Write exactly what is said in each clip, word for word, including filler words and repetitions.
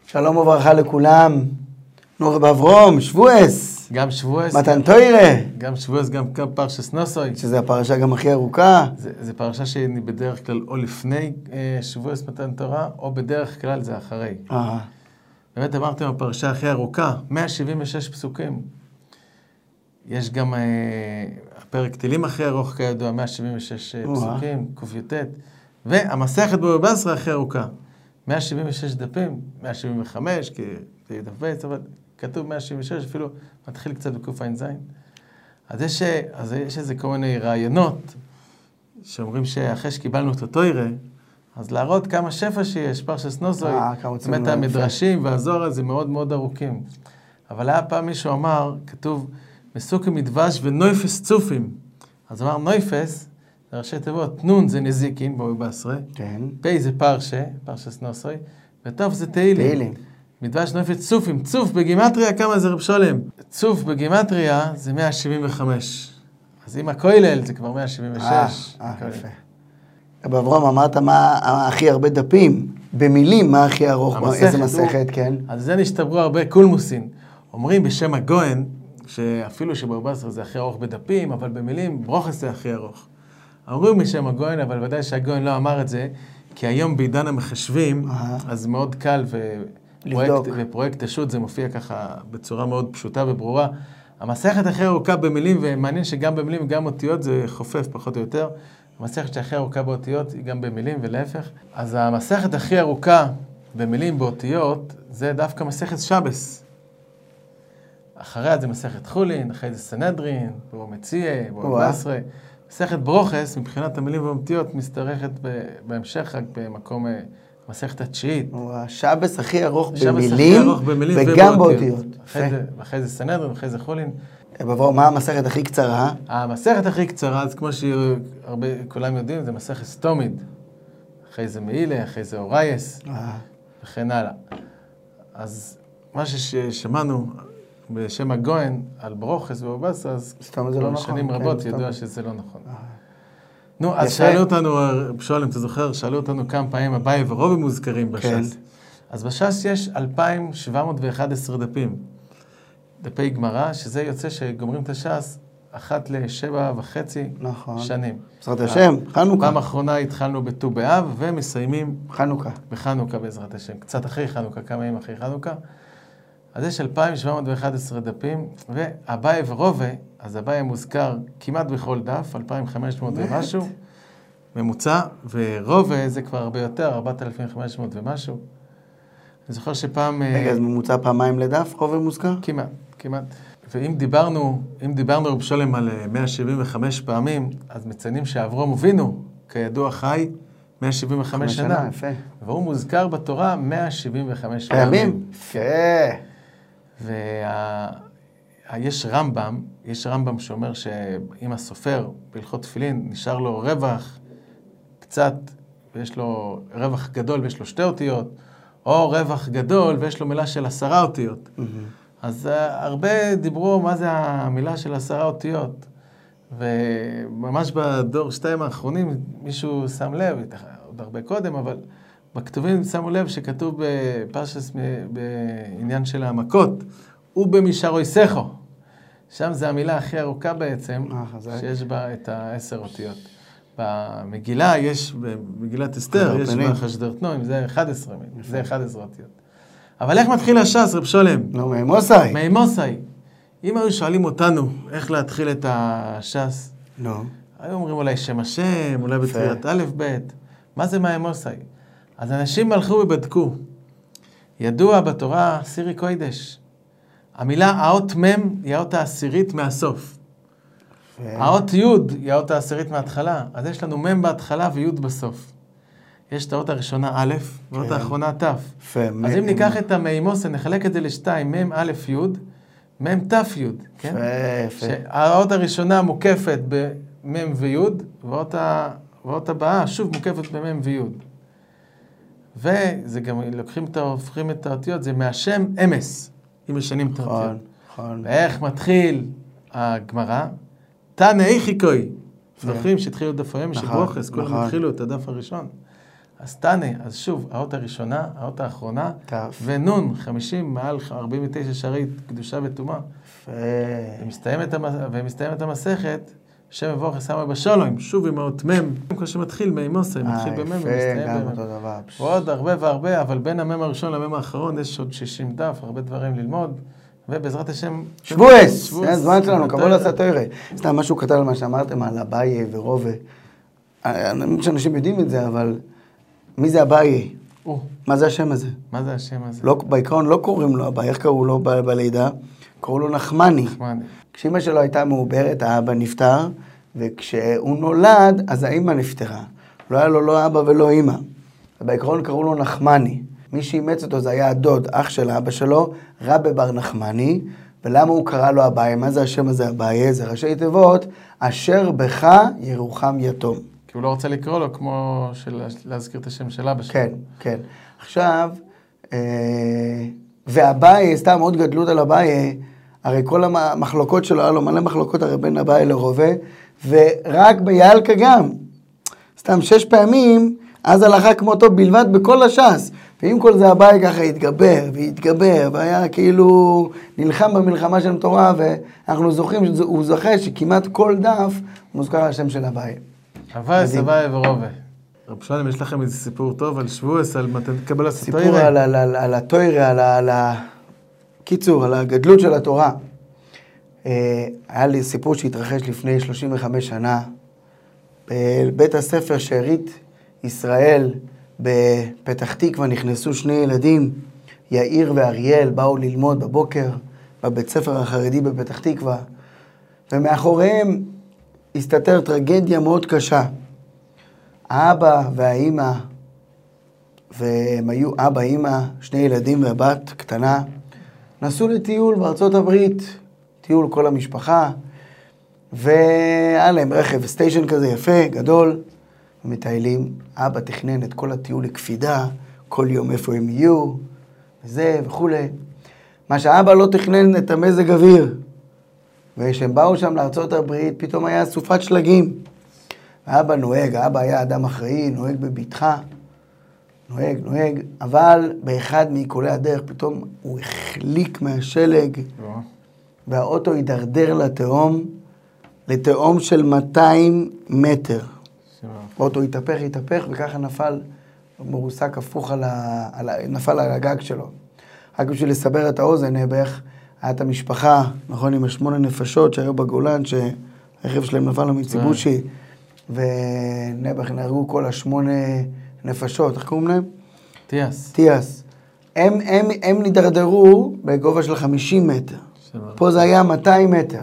שלום וברכה לכולם. נור באברום, שבועס. גם שבועס. מתן תוירה. גם שבועס, גם פרשס נוסוי. שזה הפרשה גם הכי ארוכה. זה, זה פרשה שהיא בדרך כלל או לפני אה, שבועס מתן תורה, או בדרך כלל זה אחרי. אה. באמת אמרתם הפרשה הכי ארוכה, מאה שבעים ושש פסוקים. יש גם אה, הפרק תהילים הכי ארוך כידוע, מאה שבעים ושש אה, פסוקים, ק"ט. והמסכת בבא בסרא הכי ארוכה. מאה שבעים ושש דפים, מאה שבעים וחמש, כי זה דף בית, אבל כתוב מאה שבעים ושש, אפילו מתחיל קצת בק"ז. אז יש, אז יש איזה כל מיני רעיונות, שאומרים שאחרי שקיבלנו את התוירה, אז להראות כמה שפע שיש, פרשס נוסוי, באמת המדרשים והזוהר הזה מאוד מאוד ארוכים. אבל היה פעם מישהו אמר, כתוב, מסוקים מדבש ונויפס צופים. אז אמר נויפס, זה ראשי תיבות, נון זה נזיקין, בבא בסרא, כן. פי זה פרשה, פרשס נוסוי, וטוף זה תהילים. תהילים. מדבש נויפס צופים, צוף בגימטריה, כמה זה רב שולם? צוף בגימטריה זה מאה שבעים וחמש. אז אם הכולל זה כבר מאה שבעים ושש. אה, אה, יפה. רב אברום, אמרת מה הכי הרבה דפים, במילים מה הכי ארוך, איזה מסכת, כן? אז זה נשתברו הרבה קולמוסין. אומרים בשם הגוהן, שאפילו שבבא בסרא זה הכי ארוך בדפים, אבל במילים ברוכס זה הכי ארוך. אומרים בשם הגוהן, אבל ודאי שהגוהן לא אמר את זה, כי היום בעידן המחשבים, אז מאוד קל, ופרויקט, ופרויקט השו"ת זה מופיע ככה בצורה מאוד פשוטה וברורה. המסכת הכי ארוכה במילים, ומעניין שגם במילים וגם אותיות זה חופף פחות או יותר. המסכת שהכי ארוכה באותיות היא גם במילים ולהפך. אז המסכת הכי ארוכה במילים באותיות, זה דווקא מסכת שבס. אחריה זה מסכת חולין, אחרי זה סנהדרין, בבא מציעא, בבא בסרא. מסכת ברוכס, מבחינת המילים והאותיות, משתרכת בהמשך רק במקום מסכת התשיעית. הוא השבס הכי ארוך במילים וגם באותיות. אחרי זה סנהדרין, אחרי זה חולין. בבוא, מה המסכת הכי קצרה? המסכת הכי קצרה, אז כמו שכולם יודעים, זה מסכת סתומית. אחרי זה מעילה, אחרי זה אורייס, וכן הלאה. אז מה ששמענו בשם הגוהן על ברוכס ובבא בסרא, אז שנים רבות ידוע שזה לא נכון. נו, אז שאלו אותנו, שואלים, אתה זוכר, שאלו אותנו כמה פעמים אביי ורבא מוזכרים בש"ס. אז בש"ס יש אלפיים שבע מאות ואחד עשרה דפים, דפי גמרא, שזה יוצא שגומרים את הש"ס אחת לשבע וחצי שנים. בעזרת השם, חנוכה. פעם אחרונה התחלנו בט"ו באב ומסיימים חנוכה. בחנוכה בעזרת השם, קצת אחרי חנוכה, כמה ימים אחרי חנוכה. אז יש אלפיים שבע מאות ואחד עשרה דפים, ואביי ורבא, אז אביי מוזכר כמעט בכל דף, אלפיים וחמש מאות ומשהו, ממוצע, ורבא זה כבר הרבה יותר, ארבעת אלפים וחמש מאות ומשהו. אני זוכר שפעם... רגע, אז ממוצע פעמיים לדף, רבא מוזכר? כמעט, כמעט. ואם דיברנו, אם דיברנו רב שולם על מאה שבעים וחמש פעמים, אז מציינים שאברהם אבינו, כידוע חי, מאה שבעים וחמש שנה. יפה. והוא מוזכר בתורה מאה שבעים וחמש פעמים. פעמים? יפה. ויש רמב"ם, יש רמב"ם שאומר שאם הסופר בהלכות תפילין נשאר לו רווח קצת, ויש לו רווח גדול ויש לו שתי אותיות, או רווח גדול ויש לו מילה של עשרה אותיות. אז הרבה דיברו מה זה המילה של עשרה אותיות. וממש בדור שתיים האחרונים מישהו שם לב, עוד הרבה קודם, אבל בכתובים שמו לב שכתוב בפרשס בעניין של המכות, ובמישרו יסכו. שם זה המילה הכי ארוכה בעצם, שיש בה את העשר אותיות. במגילה יש, במגילת אסתר, יש בה חשדרתנועים, זה אחד עשר מילים, זה אחד עשר אותיות. אבל איך מתחיל הש"ס, רב שולם? לא, מימוסאי. מימוסאי. אם היו שואלים אותנו איך להתחיל את הש"ס, לא. היו אומרים אולי שם השם, אולי בתפילת א' ב', מה זה מימוסאי? אז אנשים הלכו ובדקו. ידוע בתורה סירי קוידש. המילה האות מ' היא האות העשירית מהסוף. האות י' היא האות העשירית מההתחלה. אז יש לנו מ' בהתחלה וי' בסוף. יש את האות הראשונה א', והאות האחרונה ת'. אז אם ניקח את המימוסאי, נחלק את זה לשתיים, מ' א' י', מ' ת' י', כן? שהאות הראשונה מוקפת במ' וי', והאות הבאה שוב מוקפת במ' וי'. וזה גם, לוקחים את, הופכים את האותיות, זה מהשם אמס, אם משנים את האותיות. נכון. ואיך מתחיל הגמרא? תנא איכיקוי. זוכרים שהתחילו דף אמס של ברוכס, כולם התחילו את הדף הראשון. אז תענה, אז שוב, האות הראשונה, האות האחרונה, תף. ונון, חמישים, מעל ארבעים ותשע שערי קדושה וטומאה. ומסתיימת המסכת, שם מבורך ישמה בשלום, שוב עם האות מם, כמו שמתחיל מאימוסי, מתחיל במם ומסתיים במם. ועוד הרבה והרבה, אבל בין המם הראשון למם האחרון יש עוד שישים דף, הרבה דברים ללמוד, ובעזרת השם... שבועס! זה הזמן שלנו, קבול עשה תוירה. סתם משהו קטן על מה שאמרתם על אביי ורובה. אני חושב שאנשים יודעים את זה, אבל מי זה אביי? מה זה השם הזה? מה זה השם הזה? בעיקרון לא קוראים לו אביי, איך קראו לו בלידה? קראו לו נחמני. נחמני. כשאמא שלו הייתה מעוברת, האבא נפטר, וכשהוא נולד, אז האמא נפטרה. לא היה לו לא אבא ולא אמא. ובעיקרון קראו לו נחמני. מי שאימץ אותו זה היה הדוד, אח של האבא שלו, רבי בר נחמני. ולמה הוא קרא לו אביי? מה זה השם הזה אביי? זה ראשי תיבות, אשר בך ירוחם יתום. כי הוא לא רוצה לקרוא לו כמו של... להזכיר את השם של אבא שלו. כן, כן. עכשיו, אה... ואביי, סתם עוד גדלות על אביי, הרי כל המחלוקות שלו, היה לו מלא מחלוקות הרי בין אביי לרובה, ורק ביעלקה גם. סתם שש פעמים, אז הלכה כמותו בלבד בכל הש"ס. ועם כל זה אביי ככה התגבר והתגבר, והיה כאילו נלחם במלחמה של תורה, ואנחנו זוכרים, הוא זוכה שכמעט כל דף מוזכר השם של אביי. אביי, אביי ורובה. רב שלום, יש לכם איזה סיפור טוב על שבועס, על מתן קבל הסתוירה? סיפור על, על, על, על התוירה, על, על הקיצור, על הגדלות של התורה. היה לי סיפור שהתרחש לפני שלושים וחמש שנה, בבית הספר שארית ישראל בפתח תקווה נכנסו שני ילדים, יאיר ואריאל, באו ללמוד בבוקר בבית ספר החרדי בפתח תקווה, ומאחוריהם הסתתר טרגדיה מאוד קשה. האבא והאימא, והם היו אבא, אימא, שני ילדים ובת קטנה, נסעו לטיול בארצות הברית, טיול כל המשפחה, והיה להם רכב סטיישן כזה יפה, גדול, ומטיילים. אבא תכנן את כל הטיול לקפידה, כל יום איפה הם יהיו, וזה וכו'. מה שאבא לא תכנן את המזג אוויר, וכשהם באו שם לארצות הברית, פתאום היה סופת שלגים. האבא נוהג, האבא היה אדם אחראי, נוהג בביטחה, נוהג, נוהג, אבל באחד מעיקולי הדרך פתאום הוא החליק מהשלג, והאוטו הידרדר לתהום, לתהום של מאתיים מטר. האוטו התהפך, התהפך, וככה נפל מרוסק הפוך על ה... על ה... נפל על הגג שלו. רק בשביל לסבר את האוזן, נבח, היה את המשפחה, נכון, עם השמונה נפשות שהיו בגולן, שהרכב שלהם נפל למיציבושי, ונבח נהרגו כל השמונה נפשות, איך קוראים להם? תיאס. תיאס. הם, הם, הם נדרדרו בגובה של חמישים מטר. פה זה היה מאתיים מטר.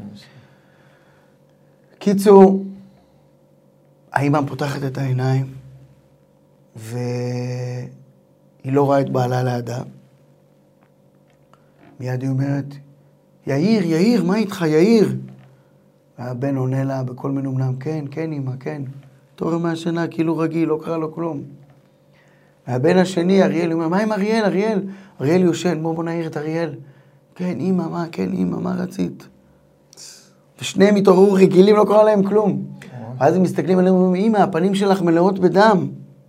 קיצור, האמא פותחת את העיניים, והיא לא רואה את בעלה לידה. מיד היא אומרת, יאיר, יאיר, מה איתך, יאיר? והבן עונה לה בכל מנומנם, כן, כן, אמא, כן. תורא מהשינה, כאילו רגיל, לא קרה לו כלום. והבן השני, אריאל, אומר, מה עם אריאל, אריאל? אריאל יושן, בוא בוא נעיר את אריאל. כן, אמא, מה, כן, אמא, מה רצית? ושניהם התעוררו רגילים, לא קרה להם כלום. ואז הם מסתכלים עליהם ואומרים, אמא, הפנים שלך מלאות בדם.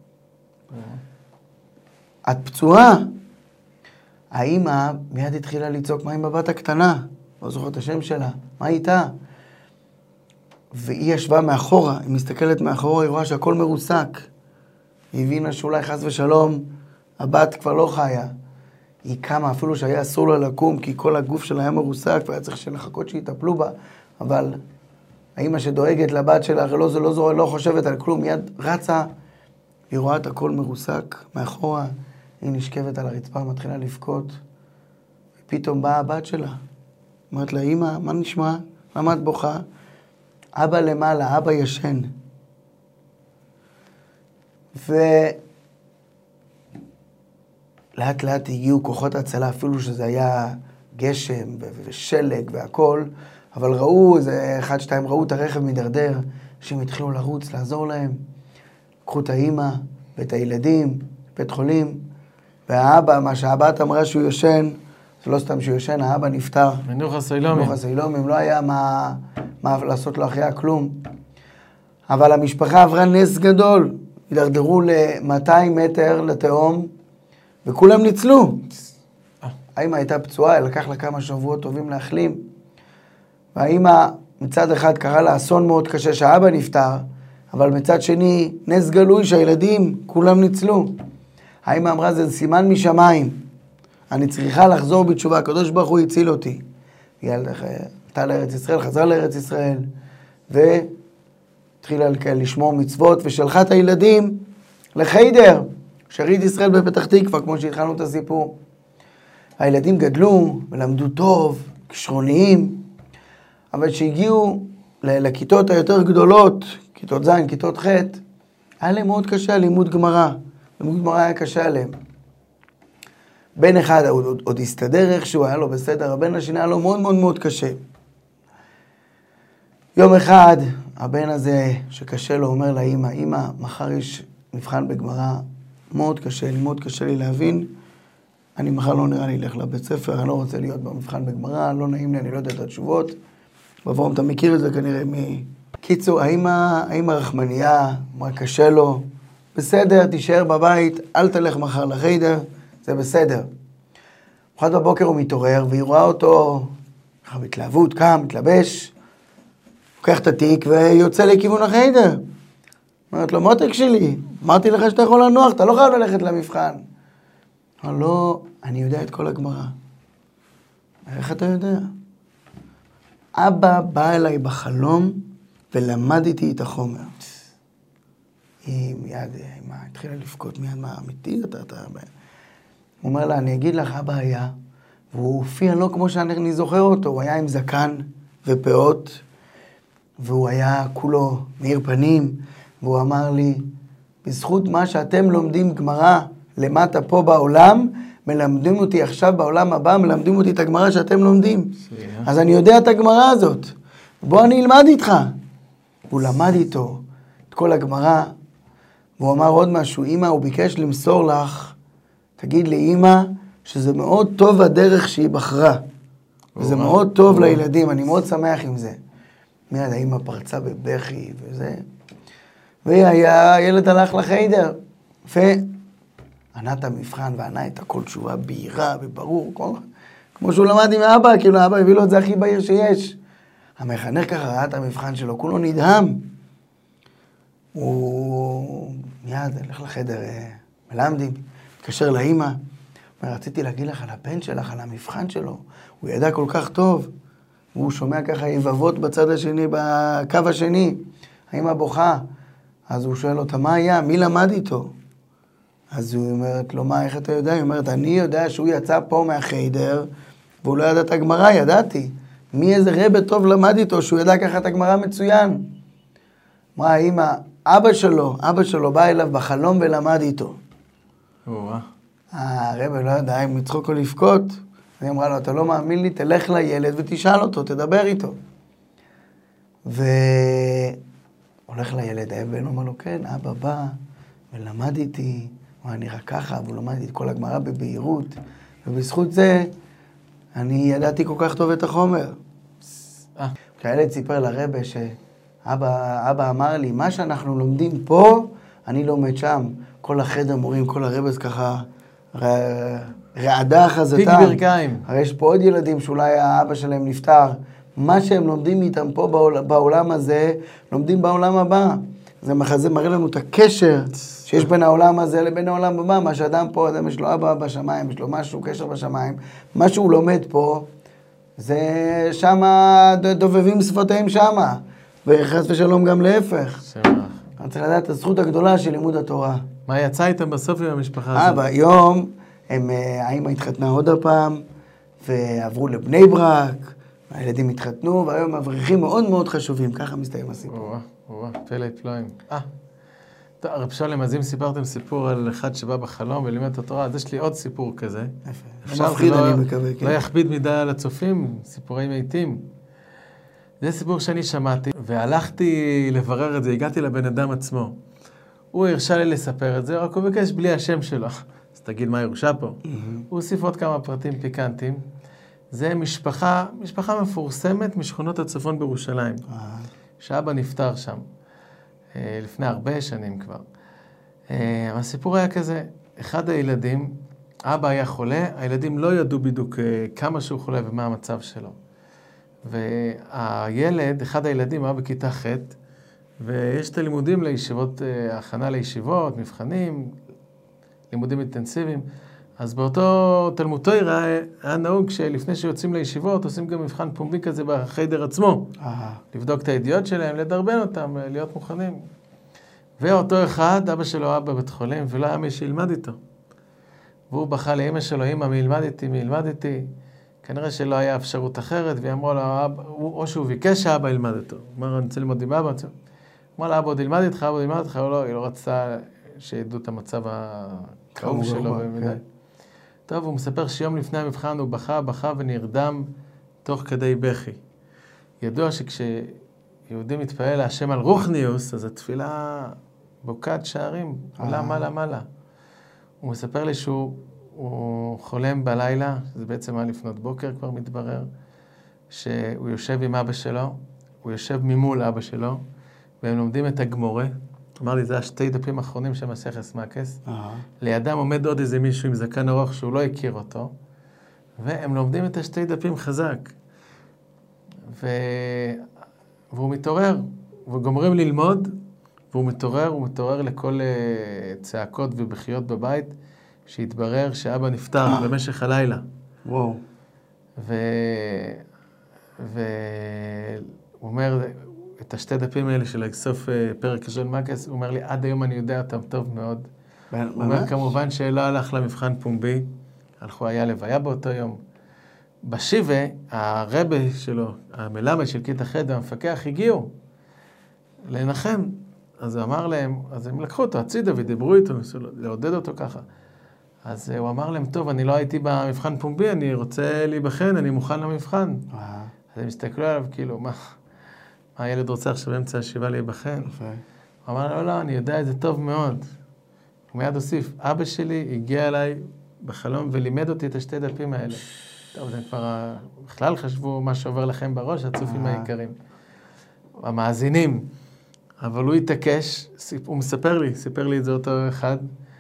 את פצועה. האמא מיד התחילה לצעוק, מה עם הבת הקטנה? לא זוכר את השם שלה. מה איתה? והיא ישבה מאחורה, היא מסתכלת מאחורה, היא רואה שהכל מרוסק. היא הבינה שאולי חס ושלום, הבת כבר לא חיה. היא קמה, אפילו שהיה אסור לה לקום, כי כל הגוף שלה היה מרוסק, והיה צריך לחכות שיטפלו בה, אבל האמא שדואגת לבת שלה, הרי לא, זה לא, זו, לא חושבת על כלום, מיד רצה, היא רואה את הכל מרוסק מאחורה, היא נשכבת על הרצפה, מתחילה לבכות, ופתאום באה הבת שלה. אומרת לה, אמא, מה נשמע? למה את בוכה? אבא למעלה, אבא ישן. ולאט לאט הגיעו כוחות הצלה, אפילו שזה היה גשם ושלג והכל, אבל ראו, איזה אחד, שתיים, ראו את הרכב מדרדר, שהם התחילו לרוץ, לעזור להם. קחו את האמא ואת הילדים, בית חולים, והאבא, מה שהבת אמרה שהוא יושן, זה לא סתם שהוא יושן, האבא נפטר. מנוחה סיילומים. מנוחה סיילומים, לא היה מה, מה לעשות לו אחריה כלום. אבל המשפחה עברה נס גדול. הידרדרו ל-מאתיים מטר לתהום, וכולם ניצלו. האמא הייתה פצועה, לקח לה כמה שבועות טובים להחלים. והאמא מצד אחד קרה לה אסון מאוד קשה שהאבא נפטר, אבל מצד שני נס גלוי שהילדים כולם ניצלו. האמא אמרה, זה סימן משמיים. אני צריכה לחזור בתשובה, הקדוש ברוך הוא הציל אותי. היא עלתה לארץ ישראל, חזרה לארץ ישראל, והתחילה לשמור מצוות, ושלחה את הילדים לחיידר, שארית ישראל בפתח תקווה, כמו שהתחלנו את הסיפור. הילדים גדלו ולמדו טוב, כישרוניים, אבל כשהגיעו לכיתות היותר גדולות, כיתות ז', כיתות ח', היה להם מאוד קשה לימוד גמרא. לימוד גמרא היה קשה עליהם. בן אחד עוד, עוד הסתדר איכשהו, היה לו בסדר, הבן השני היה לו מאוד מאוד מאוד קשה. יום אחד, הבן הזה שקשה לו אומר לאמא, אמא, מחר יש מבחן בגמרא, מאוד קשה לי, מאוד קשה לי להבין, אני מחר לא נראה לי ללך לבית ספר, אני לא רוצה להיות במבחן בגמרא, לא נעים לי, אני לא יודע את התשובות. בבורם, אתה מכיר את זה כנראה מ... קיצור, האמא, האמא רחמניה, אמרה קשה לו, בסדר, תישאר בבית, אל תלך מחר לחיידר, זה בסדר. אחד בבוקר הוא מתעורר, והיא רואה אותו, ככה בהתלהבות, קם, מתלבש, לוקח את התיק ויוצא לכיוון החיידר. אומרת לו, מותק שלי, אמרתי לך שאתה יכול לנוח, אתה לא חייב ללכת למבחן. אמר לו, אני יודע את כל הגמרא. איך אתה יודע? אבא בא אליי בחלום ולמד איתי את החומר. היא מיד, אמא, התחילה לבכות מיד, מה אמיתי? אתה, אתה... הוא אומר לה, אני אגיד לך, אבא היה, והוא הופיע לא כמו שאני זוכר אותו, הוא היה עם זקן ופאות, והוא היה כולו מאיר פנים, והוא אמר לי, בזכות מה שאתם לומדים גמרא למטה פה בעולם, מלמדים אותי עכשיו בעולם הבא, מלמדים אותי את הגמרא שאתם לומדים. אז אני יודע את הגמרא הזאת. בוא אני אלמד איתך. הוא למד איתו את כל הגמרא, והוא אמר עוד משהו, אמא, הוא ביקש למסור לך, תגיד לי, אמא, שזה מאוד טוב הדרך שהיא בחרה. וזה מאוד טוב לילדים, אני מאוד שמח עם זה. מיד האמא פרצה בבכי וזה. והילד הלך לחיידר. וענה את המבחן וענה את הכל תשובה בהירה וברור, כמו, כמו שהוא למד עם האבא, כאילו האבא הביא לו את זה הכי בהיר שיש. המחנך ככה ראה את המבחן שלו, כולו נדהם. הוא מיד הלך לחדר מלמדים, התקשר לאמא, רציתי להגיד לך על הבן שלך, על המבחן שלו, הוא ידע כל כך טוב, והוא שומע ככה יבבות בצד השני, בקו השני, האמא בוכה, אז הוא שואל אותה, מה היה? מי למד איתו? אז הוא אומרת לו, מה, איך אתה יודע? היא אומרת, אני יודע שהוא יצא פה מהחיידר, והוא לא ידע את הגמרא, ידעתי. מי איזה רבא טוב למד איתו, שהוא ידע ככה את הגמרא מצוין. אמרה האמא, אבא שלו, אבא שלו בא אליו בחלום ולמד איתו. הרבא לא ידע אם לצחוק או לבכות. אני אמרה לו, אתה לא מאמין לי, תלך לילד ותשאל אותו, תדבר איתו. והולך לילד, הבן אומר לו, כן, אבא בא ולמד איתי, הוא נראה ככה, והוא למד איתי את כל הגמרא בבהירות, ובזכות זה אני ידעתי כל כך טוב את החומר. כשהילד סיפר לרבא שאבא אבא אמר לי, מה שאנחנו לומדים פה, אני לומד שם. כל החדר מורים, כל הרבא ככה רעדה חזתם. פיק ברכיים. הרי יש פה עוד ילדים שאולי האבא שלהם נפטר. מה שהם לומדים איתם פה בעול, בעולם הזה, לומדים בעולם הבא. זה מחזה, מראה לנו את הקשר שיש בין העולם הזה לבין העולם הבא. מה שאדם פה, אדם יש לו אבא בשמיים, יש לו משהו, קשר בשמיים. מה שהוא לומד פה, זה שמה, דובבים שפתיים שמה. וחס ושלום גם להפך. שמח. אני צריך לדעת את הזכות הגדולה של לימוד התורה. מה יצא איתם בסוף עם המשפחה הזאת? אה, ביום, הם, האמא התחתנה עוד הפעם, ועברו לבני ברק, הילדים התחתנו, והיום אברכים מאוד מאוד חשובים. ככה מסתיים הסיפור. וואה, וואה, פלא פלואים. אה, טוב, רב שלום, אז אם סיפרתם סיפור על אחד שבא בחלום ולימד את התורה, אז יש לי עוד סיפור כזה. לא מפחיד, אני מקווה, כן. לא יכביד מדי על הצופים, סיפורי מתים. זה סיפור שאני שמעתי, והלכתי לברר את זה, הגעתי לבן אדם עצמו. הוא הרשה לי לספר את זה, רק הוא ביקש בלי השם שלו. אז תגיד מה ירושה פה. הוא הוסיף עוד כמה פרטים פיקנטיים. זה משפחה, משפחה מפורסמת משכונות הצפון בירושלים. שאבא נפטר שם, לפני הרבה שנים כבר. הסיפור היה כזה, אחד הילדים, אבא היה חולה, הילדים לא ידעו בדיוק כמה שהוא חולה ומה המצב שלו. והילד, אחד הילדים היה בכיתה ח' ויש את הלימודים לישיבות, הכנה לישיבות, מבחנים, לימודים אינטנסיביים. אז באותו תלמוד תורה היה נהוג שלפני שיוצאים לישיבות עושים גם מבחן פומבי כזה בחדר עצמו. לבדוק את הידיעות שלהם, לדרבן אותם, להיות מוכנים. ואותו אחד, אבא שלו היה בבית חולים ולא היה מי שילמד איתו. והוא בכה לאמא שלו, אמא, מי ילמד איתי, מי ילמד איתי. כנראה שלא היה אפשרות אחרת, והיא אמרה לו, או שהוא ביקש שאבא ילמד אותו. הוא אמר, אני רוצה ללמוד עם אבא. הוא אמר לה, אבא עוד ילמד איתך, אבא עוד ילמד איתך, לא, היא לא רצתה שידעו את המצב הכאוב שלו. כן. טוב, הוא מספר שיום לפני המבחן הוא בכה, בכה ונרדם תוך כדי בכי. ידוע שכשיהודי מתפעל להשם על רוחניוס, אז התפילה בוקעת שערים, עולה מעלה מעלה. הוא מספר לי שהוא הוא חולם בלילה, זה בעצם היה לפנות בוקר כבר מתברר, שהוא יושב עם אבא שלו, הוא יושב ממול אבא שלו, והם לומדים את הגמורה. אמר לי, זה השתי דפים האחרונים של מסכת סמכס. לידם עומד עוד איזה מישהו עם זקן ארוך שהוא לא הכיר אותו, והם לומדים את השתי דפים חזק. ו... והוא מתעורר, וגומרים ללמוד, והוא מתעורר, הוא מתעורר לכל uh, צעקות ובכיות בבית, שהתברר שאבא נפטר במשך הלילה. וואו. ו... והוא אומר, את השתי דפים האלה של סוף פרק ראשון מקס, הוא אומר לי, עד היום אני יודע אותם טוב מאוד. הוא אומר, כמובן שלא הלך למבחן פומבי, הלכו, היה לוויה באותו יום. בשיבה, הרבה שלו, המלמד של כיתה ח' והמפקח הגיעו לנחם. אז הוא אמר להם, אז הם לקחו אותו הצידה ודיברו איתו, לעודד אותו ככה. אז הוא אמר להם, טוב, אני לא הייתי במבחן פומבי, אני רוצה להיבחן, אני מוכן למבחן. אז הם הסתכלו עליו, כאילו, מה, מה הילד רוצה עכשיו באמצע השבעה להיבחן? הוא אמר, לא, לא, אני יודע את זה טוב מאוד. הוא מיד הוסיף, אבא שלי הגיע אליי בחלום ולימד אותי את השתי דפים האלה. טוב, זה כבר בכלל חשבו מה שעובר לכם בראש, הצופים העיקרים. המאזינים. אבל הוא התעקש, הוא מספר לי, סיפר לי את זה אותו אחד,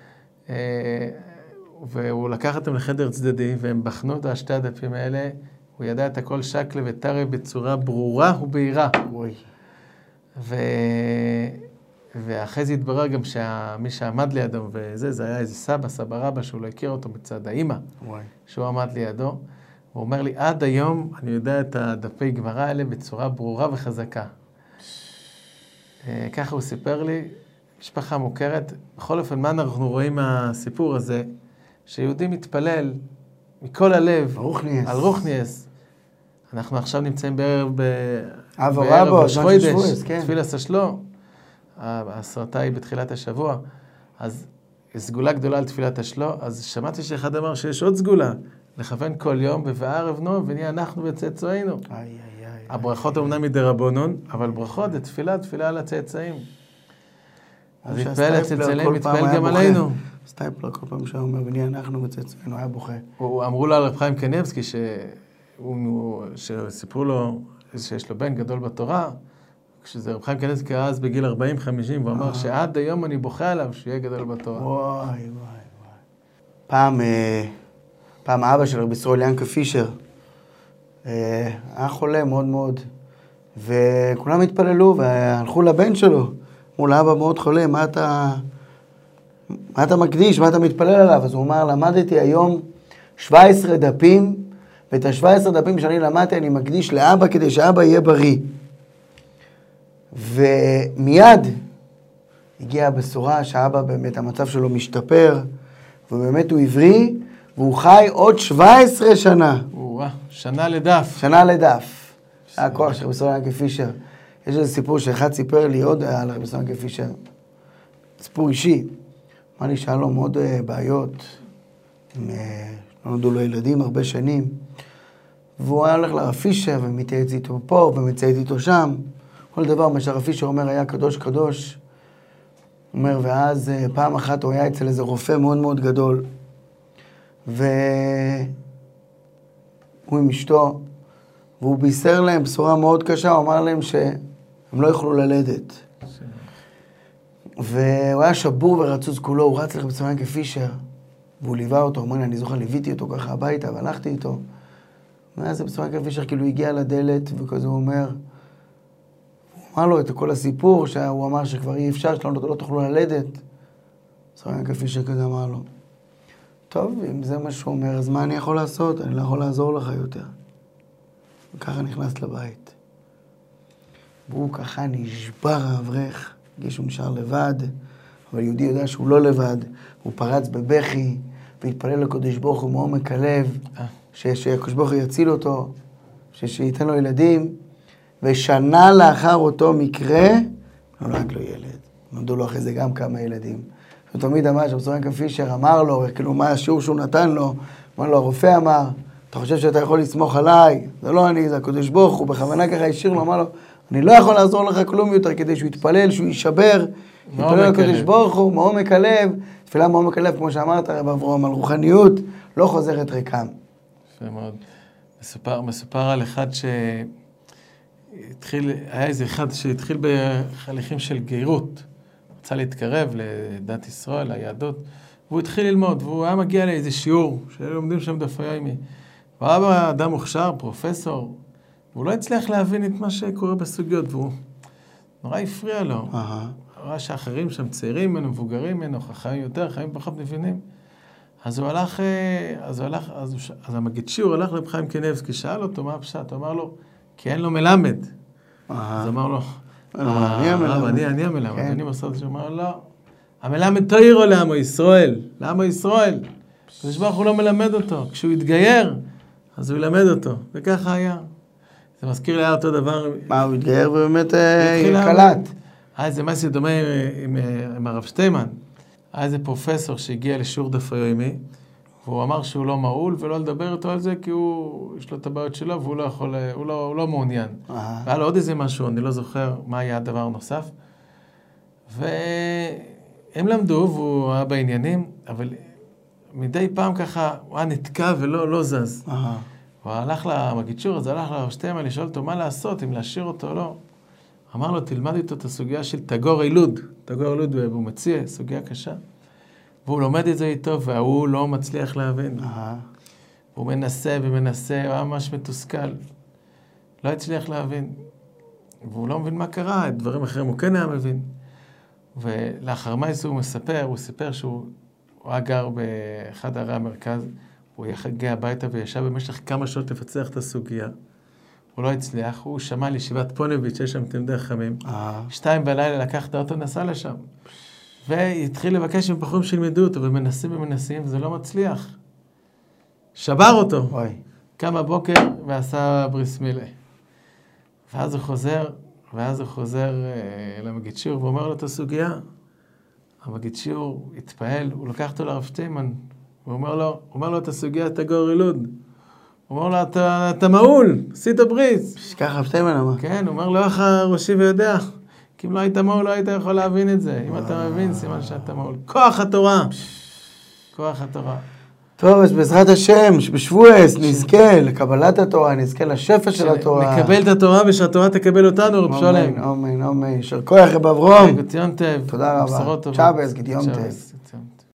והוא לקח אותם לחדר צדדי, והם בחנו את השתי הדפים האלה, הוא ידע את הכל שקלה וטרי בצורה ברורה ובהירה. ו... ואחרי זה התברר גם שמי שעמד לידו, וזה, זה היה איזה סבא, סבא רבא, שהוא לא הכיר אותו מצד האמא, שהוא עמד לידו, הוא אומר לי, עד היום אני יודע את הדפי גמרא האלה בצורה ברורה וחזקה. ככה הוא סיפר לי, משפחה מוכרת. בכל אופן, מה אנחנו רואים מהסיפור הזה? שיהודי מתפלל מכל הלב על רוחניאס. אנחנו עכשיו נמצאים בערב ראש חודש, תפילת השלום. הסרטה היא בתחילת השבוע. אז סגולה גדולה על תפילת השלום. אז שמעתי שאחד אמר שיש עוד סגולה, לכוון כל יום ובערב נו, ונהיה אנחנו וצאצאינו. הברכות אומנם מדרבנן, אבל ברכות זה תפילה, תפילה על הצאצאים. אז התפעל הצאצאים, מתפעל גם עלינו. סטייפלר כל פעם שהוא אומר, ונהיה אנחנו וצאצאינו, היה בוכה. אמרו לו על רב חיים קניבסקי, שסיפרו לו שיש לו בן גדול בתורה, כשזה רב חיים קניבסקי אז בגיל ארבעים חמישים, והוא אמר שעד היום אני בוכה עליו שיהיה גדול בתורה. וואי, וואי, וואי. פעם, פעם אבא של רבי ישראל ינקה פישר, היה חולה מאוד מאוד, וכולם התפללו והלכו לבן שלו, מול אבא מאוד חולה, מה אתה, מה אתה מקדיש, מה אתה מתפלל עליו? אז הוא אמר, למדתי היום שבעה עשר דפים, ואת ה-שבעה עשר דפים שאני למדתי אני מקדיש לאבא כדי שאבא יהיה בריא. ומיד הגיעה הבשורה שאבא באמת המצב שלו משתפר, ובאמת הוא עברי, והוא חי עוד שבע עשרה שנה. וואו, שנה לדף. שנה לדף. היה כוח של רבי ישראל ינקה פישר. יש איזה סיפור שאחד סיפר לי עוד על רבי ישראל ינקה פישר. סיפור אישי. אמר לי שהיה לו מאוד בעיות. לא נולדו לו ילדים הרבה שנים. והוא היה הולך לרב פישר ומתייעץ איתו פה ומצייץ איתו שם. כל דבר מה שהרב פישר אומר היה קדוש קדוש. הוא אומר, ואז פעם אחת הוא היה אצל איזה רופא מאוד מאוד גדול. והוא עם אשתו, והוא בישר להם בשורה מאוד קשה, הוא אמר להם שהם לא יוכלו ללדת. והוא היה שבור ורצוץ כולו, הוא רץ לך בצורה כפישר, והוא ליווה אותו, אומרים, אני זוכר, ליוויתי אותו ככה הביתה, והלכתי איתו. ואז זה בצורה כפישר, כאילו הוא הגיע לדלת, וכזה הוא אומר, הוא אמר לו את כל הסיפור, שהוא אמר שכבר אי אפשר, שלא לא תוכלו ללדת. בצורה כפישר כזה אמר לו, טוב, אם זה מה שהוא אומר, אז מה אני יכול לעשות? אני לא יכול לעזור לך יותר. וככה נכנס לבית. והוא ככה נשבר האברך, הרגיש שהוא נשאר לבד, אבל יהודי יודע שהוא לא לבד, הוא פרץ בבכי, והתפלל לקדוש ברוך הוא מעומק הלב, שהקדוש ברוך הוא יציל אותו, שייתן לו ילדים, ושנה לאחר אותו מקרה, נולד לו ילד. נולדו לו אחרי זה גם כמה ילדים. הוא תמיד אמר, שבצורן כפישר אמר לו, כאילו מה השיעור שהוא נתן לו, אמר לו, הרופא אמר, אתה חושב שאתה יכול לסמוך עליי? זה לא אני, זה הקדוש ברוך הוא, בכוונה ככה השאיר לו, אמר לו, אני לא יכול לעזור לך כלום יותר, כדי שהוא יתפלל, שהוא יישבר, יתפלל לקדוש ברוך הוא, מעומק הלב, תפילה מעומק הלב, כמו שאמרת, רב אברהם, על רוחניות, לא חוזרת ריקם. יפה מאוד. מסופר, מסופר על אחד שהתחיל, היה איזה אחד שהתחיל בהליכים של גאירות, רצה להתקרב לדת ישראל, ליהדות, והוא התחיל ללמוד, והוא היה מגיע לאיזה שיעור, שלומדים שם דף היומי. הוא היה אדם מוכשר, פרופסור, והוא לא הצליח להבין את מה שקורה בסוגיות, והוא נורא הפריע לו. הוא ראה שאחרים שם צעירים ממנו, מבוגרים ממנו, חיים יותר, חיים פחות מבינים. אז הוא הלך, אז הוא הלך, אז, הוא, אז המגיד שיעור הלך לרב חיים קניבסקי, שאל אותו מה הפשט, הוא אמר לו, כי אין לו מלמד. אז אמר לו, הרב, אני, אני המלמד, אני מסורת שאומר, לא, המלמד תאירו לעמו ישראל, לעמו ישראל. הקדוש ברוך הוא לא מלמד אותו, כשהוא יתגייר, אז הוא ילמד אותו, וככה היה. זה מזכיר לי אותו דבר. מה, הוא התגייר ובאמת קלט. היה איזה משהו דומה עם, עם הרב שטיימן. היה איזה פרופסור שהגיע לשיעור דף היומי, והוא אמר שהוא לא מעול ולא לדבר איתו על זה, כי הוא, יש לו את הבעיות שלו, והוא לא יכול, הוא לא, הוא לא מעוניין. והיה לו עוד איזה משהו, אני לא זוכר מה היה הדבר נוסף. והם למדו, והוא היה בעניינים, אבל מדי פעם ככה, הוא היה נתקע ולא לא זז. הוא הלך למגיד שיעור, אז הלך לרב שטיימן לשאול אותו מה לעשות, אם להשאיר אותו או לא. אמר לו, תלמד איתו את הסוגיה של תגור אילוד. תגור אילוד, והוא מציע, סוגיה קשה. והוא לומד את זה איתו, והוא לא מצליח להבין. הוא מנסה ומנסה, הוא היה ממש מתוסכל. לא הצליח להבין. והוא לא מבין מה קרה, את דברים אחרים הוא כן היה מבין. ולאחר מייס הוא מספר, הוא סיפר שהוא היה גר באחד ערי המרכז, הוא יחגע הביתה וישב במשך כמה שעות לפצח את הסוגיה. הוא לא הצליח, הוא שמע על ישיבת פונביץ', יש שם תלמידי חכמים. שתיים בלילה לקח את האוטו, נסע לשם. והתחיל לבקש עם בחורים שילמדו אותו, ומנסים ומנסים, וזה לא מצליח. שבר אותו. קם בבוקר ועשה בריס מילה. ואז הוא חוזר, ואז הוא חוזר למגיד שיעור, ואומר לו את הסוגיה. המגיד שיעור התפעל, הוא לקח אותו לרב שטיימן, הוא אומר לו, הוא אומר לו את הסוגיה, תגור אילוד. הוא אומר לו, אתה, אתה מעול, עשית בריס. ככה רב שטיימן אמר. כן, הוא אומר לו, איך ראשי ויודע. כי אם לא היית מעול, לא היית יכול להבין את זה. אם אתה מבין, סימן שאתה מעול. כוח התורה. כוח התורה. טוב, אז בעזרת השם, בשבועס נזכה לקבלת התורה, נזכה לשפע של התורה. נקבל את התורה ושהתורה תקבל אותנו, רב שולם. אמן, אמן, אמן. יישר כוח רב אברהם. גדיון טב. תודה רבה. צ'אבס, גדיון טב.